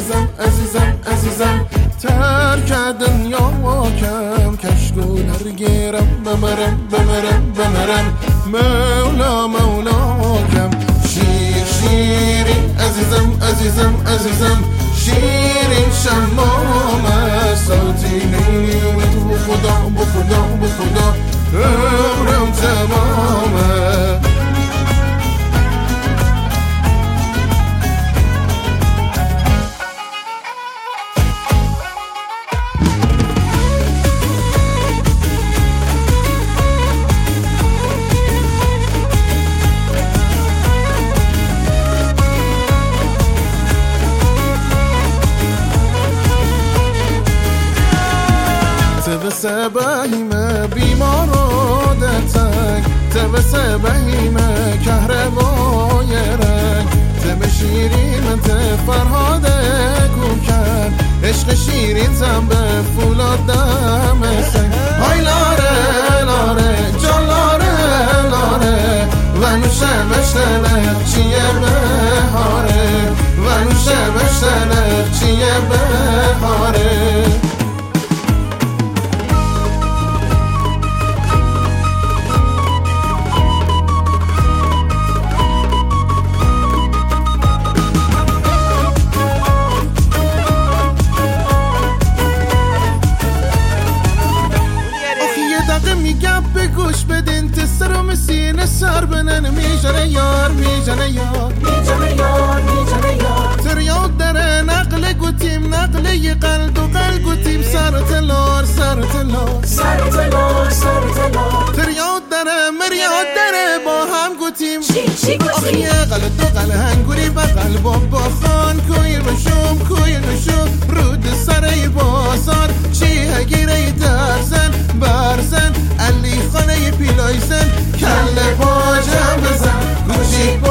عزیزم ترک دنیا کم کشگونر گیرم بمرم مولا کم شیرین عزیزم شیرین شمام صوتی نیمت بخدا عمرم تمامه بهیمه بیمار و دتک تبسه بهیمه کهربای رنگ تب شیرین فرهاد کوکن عشق شیرین زن به فولاد دم سنگ های لاره جان لاره و نوشه مشتلق چیه بهاره و نوشه مشتلق چیه بهاره میگم به گوش بدین تسرم سینه سر بنن میجنه یار تریاد داره نقل گوتیم نقل قلب و قلب گوتیم سر تلار تریاد داره مریاد داره با هم گوتیم آخیه قلب دو قلب هنگوری بقل با خان کویر بشوم رود سره بازار چیه گیره درزن برزن علی خانه پیلایزن کله پاجم بزن گوشی